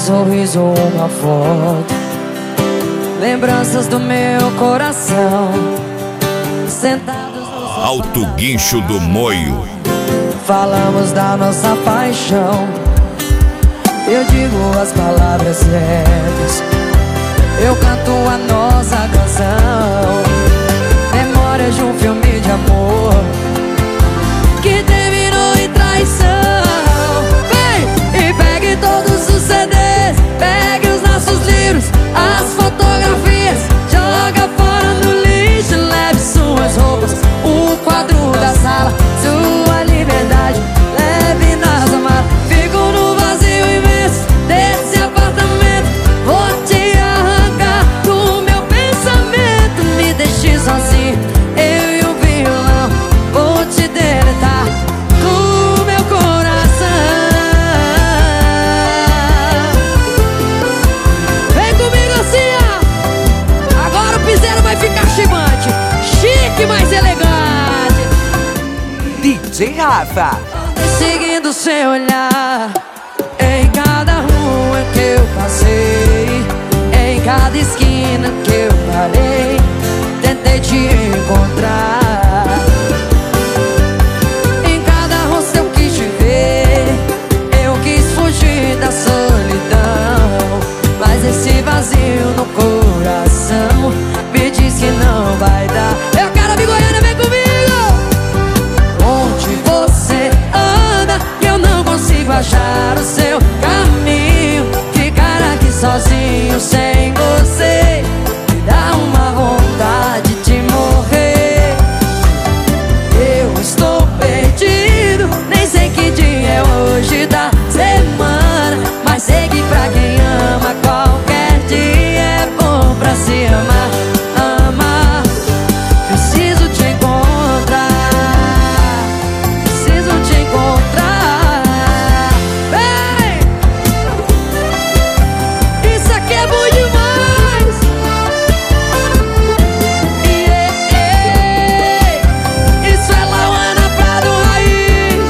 sorriso, uma foto, lembranças do meu coração, sentados no Alto Guincho do Moio. falamos da nossa paixão. Eu digo as palavras certas, eu canto a nossa canção. Memórias de um filme de amor que terminou em traição. Vem e pegue todos os CDs, pegue os nossos livros, as fotografias, joga fora no lixo, leve suas roupas, o quadro da sala, sua liberdade, leve nas malas. Fico no vazio imenso desse apartamento, vou te arrancar do meu pensamento. Me deixe sozinho, eu e o violão, vou te deletar do meu coração. Vem comigo assim, ó. Agora o piseiro vai ficar chibante, chique, mais elegante. DJ Rafa. Seguindo seu olhar em cada rua que eu passei, em cada esquina que eu parei, tentei te encontrar. Em cada rosto eu quis te ver, eu quis fugir da solidão, mas esse vazio no coração me diz que não vai dar. Eu quero ouvir Goiânia, vem comigo! Onde você anda, eu não consigo achar o seu caminho. Ficar aqui sozinho sem você me dá uma vontade de morrer. Eu estou perdido, nem sei que dia é hoje da semana, mas sei que pra quem ama qualquer dia é bom pra se amar. Amar, preciso te encontrar, preciso te encontrar. Vem! Isso aqui é bom demais. Isso é Lauana Prado Raiz.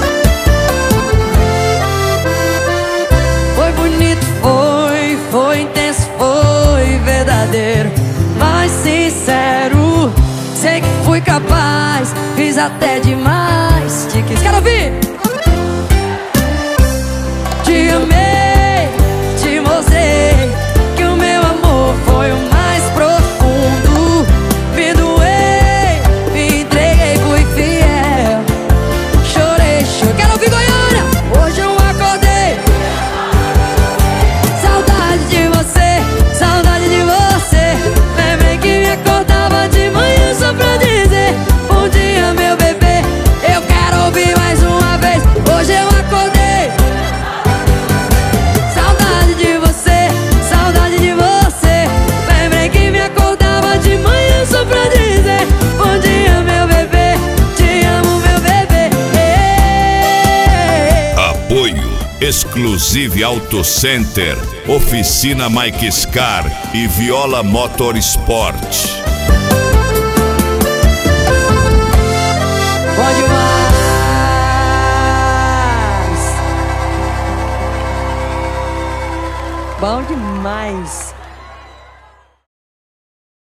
Foi bonito, foi intenso, foi verdadeiro, mas sincero. Sei que fui capaz, fiz até demais. Te quis, quero ouvir. Te amei, te mostrei que o meu amor foi o mais profundo. Me doei, me entreguei, fui fiel. Chorei, chorei. Quero ouvir Goiânia. Hoje eu acordei, saudade de você, saudade de você. Lembrei que me acordava de manhã só pra dizer bom dia, meu bebê. Eu quero ouvir mais uma vez. Hoje eu acordei, saudade de você, saudade de você. Lembrei que me acordava de manhã só pra dizer bom dia, meu bebê. Te amo, meu bebê. Apoio Exclusive Auto Center, Oficina Mike Scar e Viola Motorsport. Bom demais. Bom demais.